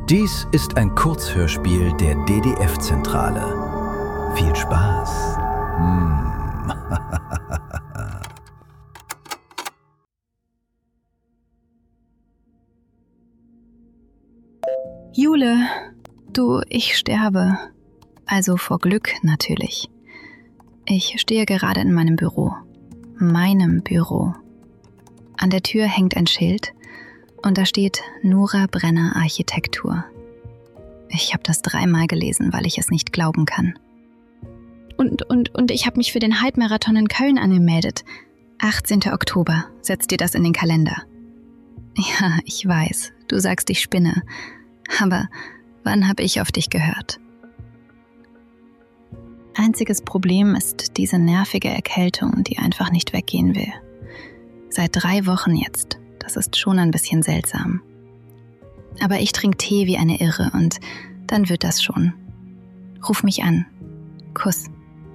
Dies ist ein Kurzhörspiel der DDF-Zentrale. Viel Spaß! Jule, du, ich sterbe. Also vor Glück natürlich. Ich stehe gerade in meinem Büro. Meinem Büro. An der Tür hängt ein Schild und da steht Nora Brenner Architektur. Ich habe das 3-mal gelesen, weil ich es nicht glauben kann. Und ich habe mich für den Halbmarathon in Köln angemeldet. 18. Oktober, setz dir das in den Kalender. Ja, ich weiß, du sagst, ich spinne. Aber wann habe ich auf dich gehört? Einziges Problem ist diese nervige Erkältung, die einfach nicht weggehen will. Seit 3 Wochen jetzt. Das ist schon ein bisschen seltsam. Aber ich trinke Tee wie eine Irre und dann wird das schon. Ruf mich an. Kuss.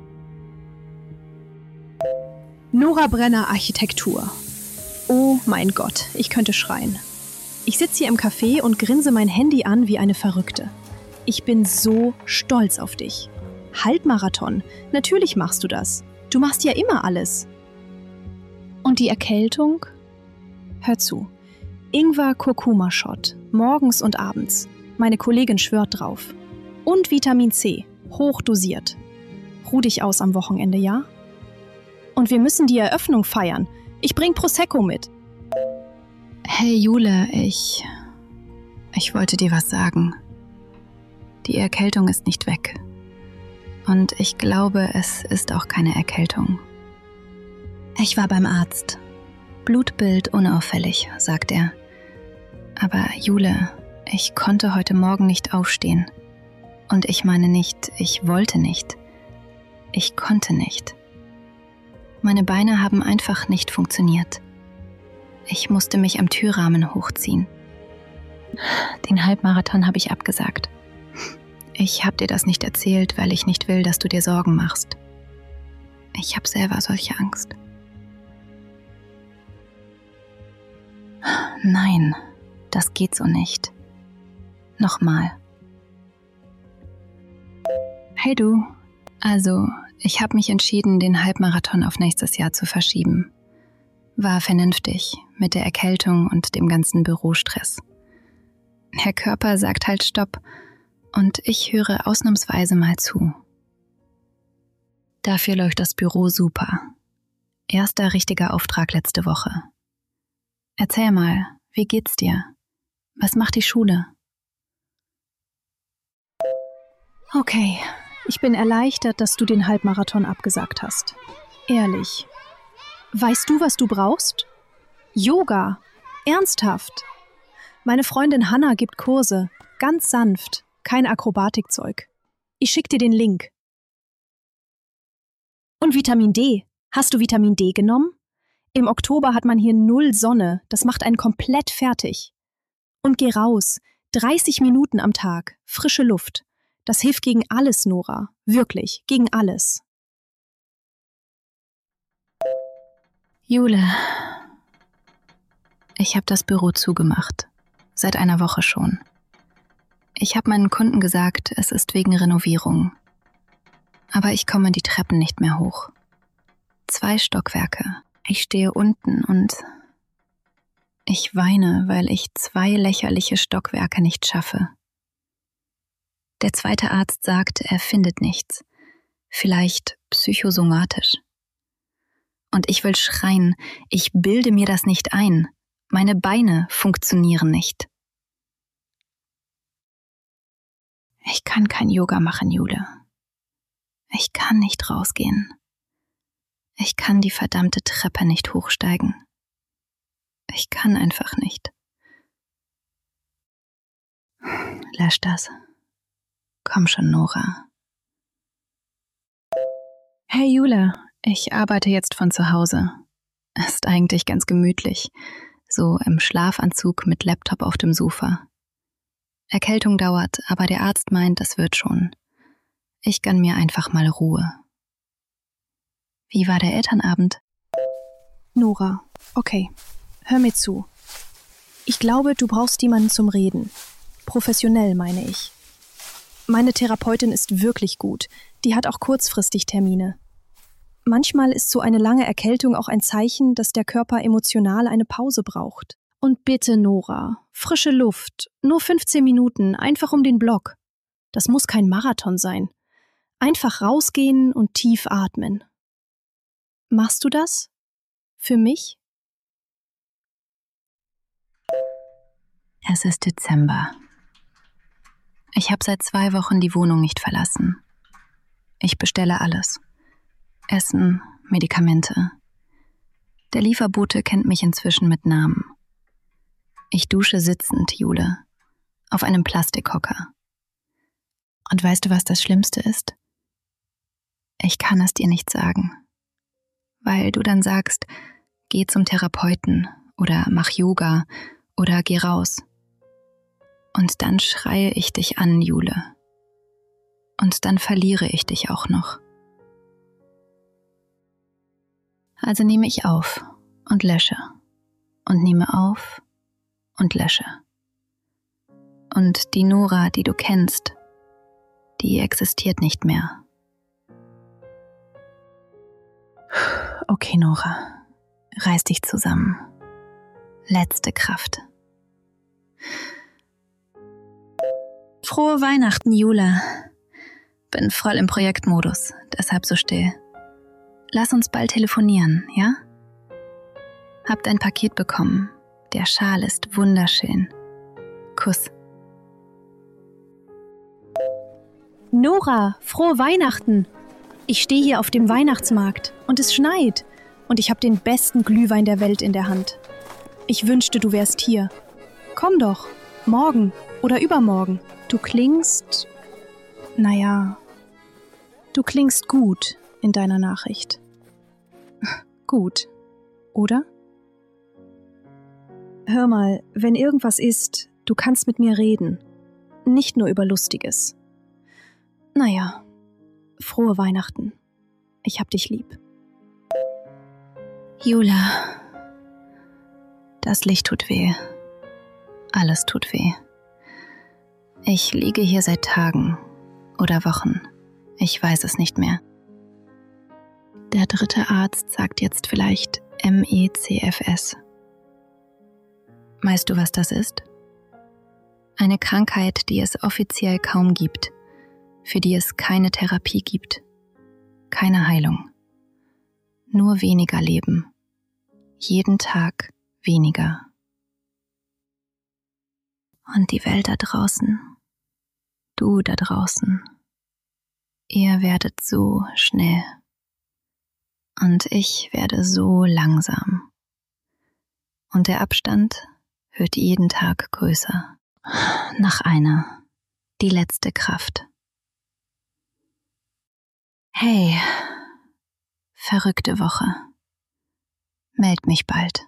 Nora Brenner Architektur. Oh mein Gott, ich könnte schreien. Ich sitze hier im Café und grinse mein Handy an wie eine Verrückte. Ich bin so stolz auf dich. Halbmarathon, natürlich machst du das. Du machst ja immer alles. Und die Erkältung? Hör zu. Ingwer-Kurkuma-Shot, morgens und abends. Meine Kollegin schwört drauf. Und Vitamin C, hochdosiert. Ruh dich aus am Wochenende, ja? Und wir müssen die Eröffnung feiern. Ich bring Prosecco mit. Hey Jule, ich wollte dir was sagen. Die Erkältung ist nicht weg. Und ich glaube, es ist auch keine Erkältung. Ich war beim Arzt. Blutbild unauffällig, sagt er. Aber Jule, ich konnte heute Morgen nicht aufstehen. Und ich meine nicht, ich wollte nicht. Ich konnte nicht. Meine Beine haben einfach nicht funktioniert. Ich musste mich am Türrahmen hochziehen. Den Halbmarathon habe ich abgesagt. Ich habe dir das nicht erzählt, weil ich nicht will, dass du dir Sorgen machst. Ich habe selber solche Angst. Nein, das geht so nicht. Nochmal. Hey du, also ich habe mich entschieden, den Halbmarathon auf nächstes Jahr zu verschieben. War vernünftig mit der Erkältung und dem ganzen Bürostress. Der Körper sagt halt Stopp und ich höre ausnahmsweise mal zu. Dafür läuft das Büro super. Erster richtiger Auftrag letzte Woche. Erzähl mal, wie geht's dir? Was macht die Schule? Okay, ich bin erleichtert, dass du den Halbmarathon abgesagt hast. Ehrlich. Weißt du, was du brauchst? Yoga. Ernsthaft. Meine Freundin Hanna gibt Kurse. Ganz sanft. Kein Akrobatikzeug. Ich schick dir den Link. Und Vitamin D. Hast du Vitamin D genommen? Im Oktober hat man hier 0 Sonne. Das macht einen komplett fertig. Und geh raus. 30 Minuten am Tag. Frische Luft. Das hilft gegen alles, Nora. Wirklich, gegen alles. Jule, ich habe das Büro zugemacht. Seit einer Woche schon. Ich habe meinen Kunden gesagt, es ist wegen Renovierung. Aber ich komme die Treppen nicht mehr hoch. 2 Stockwerke. Ich stehe unten und ich weine, weil ich 2 lächerliche Stockwerke nicht schaffe. Der zweite Arzt sagt, er findet nichts. Vielleicht psychosomatisch. Und ich will schreien, ich bilde mir das nicht ein. Meine Beine funktionieren nicht. Ich kann kein Yoga machen, Jule. Ich kann nicht rausgehen. Ich kann die verdammte Treppe nicht hochsteigen. Ich kann einfach nicht. Lösch das. Komm schon, Nora. Hey Jule, ich arbeite jetzt von zu Hause. Ist eigentlich ganz gemütlich. So im Schlafanzug mit Laptop auf dem Sofa. Erkältung dauert, aber der Arzt meint, das wird schon. Ich gönn mir einfach mal Ruhe. Wie war der Elternabend? Nora, okay, hör mir zu. Ich glaube, du brauchst jemanden zum Reden. Professionell, meine ich. Meine Therapeutin ist wirklich gut. Die hat auch kurzfristig Termine. Manchmal ist so eine lange Erkältung auch ein Zeichen, dass der Körper emotional eine Pause braucht. Und bitte, Nora, frische Luft, nur 15 Minuten, einfach um den Block. Das muss kein Marathon sein. Einfach rausgehen und tief atmen. Machst du das? Für mich? Es ist Dezember. Ich habe seit 2 Wochen die Wohnung nicht verlassen. Ich bestelle alles. Essen, Medikamente. Der Lieferbote kennt mich inzwischen mit Namen. Ich dusche sitzend, Jule, auf einem Plastikhocker. Und weißt du, was das Schlimmste ist? Ich kann es dir nicht sagen. Weil du dann sagst, geh zum Therapeuten oder mach Yoga oder geh raus. Und dann schreie ich dich an, Jule. Und dann verliere ich dich auch noch. Also nehme ich auf und lösche. Und nehme auf und lösche. Und die Nora, die du kennst, die existiert nicht mehr. Okay, Nora, reiß dich zusammen. Letzte Kraft. Frohe Weihnachten, Jule. Bin voll im Projektmodus, deshalb so still. Lass uns bald telefonieren, ja? Hab dein Paket bekommen. Der Schal ist wunderschön. Kuss. Nora, frohe Weihnachten! Ich stehe hier auf dem Weihnachtsmarkt und es schneit und ich habe den besten Glühwein der Welt in der Hand. Ich wünschte, du wärst hier. Komm doch, morgen oder übermorgen. Du klingst gut in deiner Nachricht. Gut, oder? Hör mal, wenn irgendwas ist, du kannst mit mir reden. Nicht nur über Lustiges. Naja, frohe Weihnachten. Ich hab dich lieb. Jula, das Licht tut weh. Alles tut weh. Ich liege hier seit Tagen oder Wochen. Ich weiß es nicht mehr. Der 3. Arzt sagt jetzt vielleicht MECFS. Weißt du, was das ist? Eine Krankheit, die es offiziell kaum gibt, für die es keine Therapie gibt, keine Heilung. Nur weniger Leben. Jeden Tag weniger. Und die Welt da draußen, du da draußen, ihr werdet so schnell. Und ich werde so langsam. Und der Abstand wird jeden Tag größer. Nach einer, die letzte Kraft. Hey, verrückte Woche. Meld mich bald.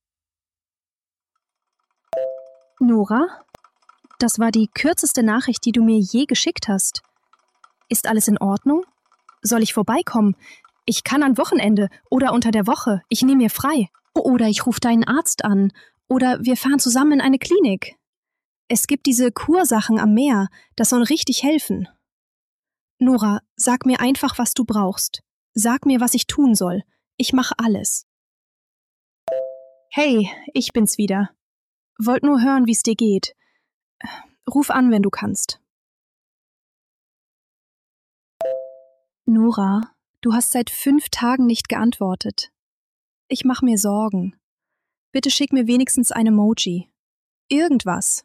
Nora, das war die kürzeste Nachricht, die du mir je geschickt hast. Ist alles in Ordnung? Soll ich vorbeikommen? Ich kann am Wochenende oder unter der Woche. Ich nehme mir frei. Oder ich rufe deinen Arzt an. Oder wir fahren zusammen in eine Klinik. Es gibt diese Kursachen am Meer. Das soll richtig helfen. Nora, sag mir einfach, was du brauchst. Sag mir, was ich tun soll. Ich mache alles. Hey, ich bin's wieder. Wollt nur hören, wie's dir geht. Ruf an, wenn du kannst. Nora, du hast seit 5 Tagen nicht geantwortet. Ich mach mir Sorgen. Bitte schick mir wenigstens ein Emoji. Irgendwas.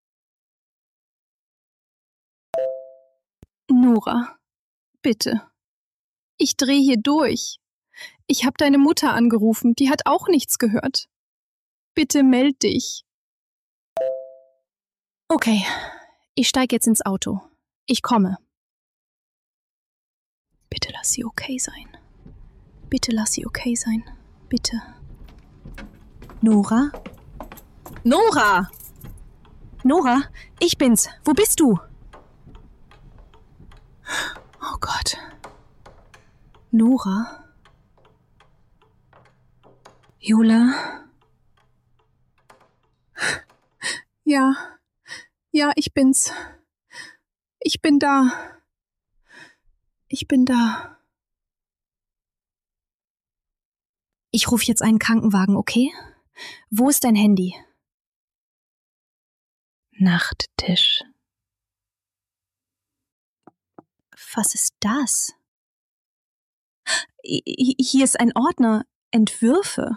Nora, bitte. Ich dreh hier durch. Ich hab deine Mutter angerufen, die hat auch nichts gehört. Bitte meld dich. Okay, ich steig jetzt ins Auto. Ich komme. Bitte lass sie okay sein. Bitte lass sie okay sein. Bitte. Nora? Nora! Nora, ich bin's. Wo bist du? Oh Gott. Nora? Jula? Ja, Ja, ich bin's. Ich bin da. Ich bin da. Ich rufe jetzt einen Krankenwagen, okay? Wo ist dein Handy? Nachttisch. Was ist das? Hier ist ein Ordner. Entwürfe.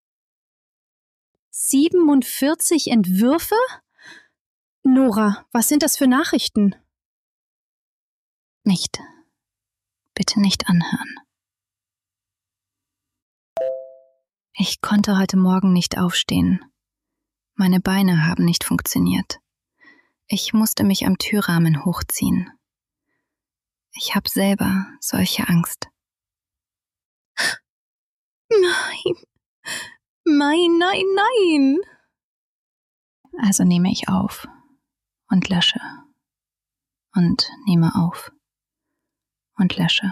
47 Entwürfe? Nora, was sind das für Nachrichten? Nicht. Bitte nicht anhören. Ich konnte heute Morgen nicht aufstehen. Meine Beine haben nicht funktioniert. Ich musste mich am Türrahmen hochziehen. Ich habe selber solche Angst. Nein. Nein, nein, nein. Also nehme ich auf und lösche. Und nehme auf und lösche.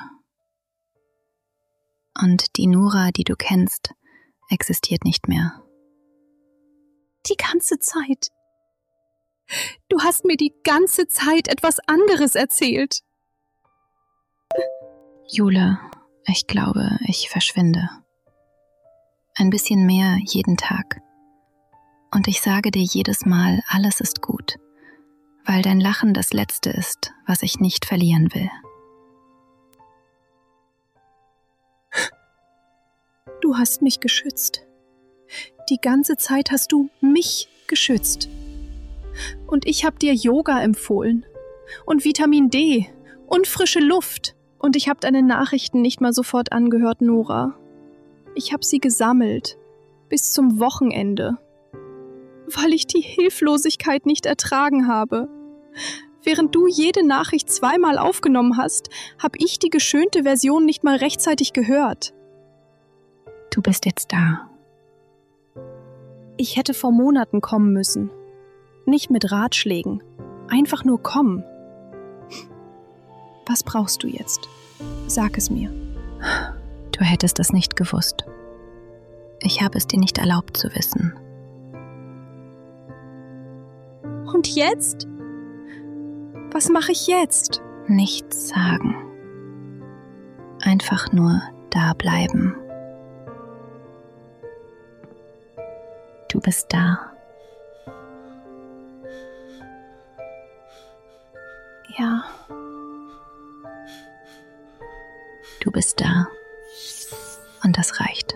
Und die Nora, die du kennst, existiert nicht mehr. Die ganze Zeit. Du hast mir die ganze Zeit etwas anderes erzählt. Jule, ich glaube, ich verschwinde. Ein bisschen mehr jeden Tag. Und ich sage dir jedes Mal, alles ist gut, weil dein Lachen das Letzte ist, was ich nicht verlieren will. Du hast mich geschützt. Die ganze Zeit hast du mich geschützt. Und ich habe dir Yoga empfohlen und Vitamin D und frische Luft. Und ich habe deine Nachrichten nicht mal sofort angehört, Nora. Ich habe sie gesammelt bis zum Wochenende, weil ich die Hilflosigkeit nicht ertragen habe. Während du jede Nachricht zweimal aufgenommen hast, habe ich die geschönte Version nicht mal rechtzeitig gehört. Du bist jetzt da. Ich hätte vor Monaten kommen müssen. Nicht mit Ratschlägen. Einfach nur kommen. Was brauchst du jetzt? Sag es mir. Du hättest es nicht gewusst. Ich habe es dir nicht erlaubt zu wissen. Und jetzt? Was mache ich jetzt? Nichts sagen. Einfach nur da bleiben. Du bist da. Ja. Du bist da. Und das reicht.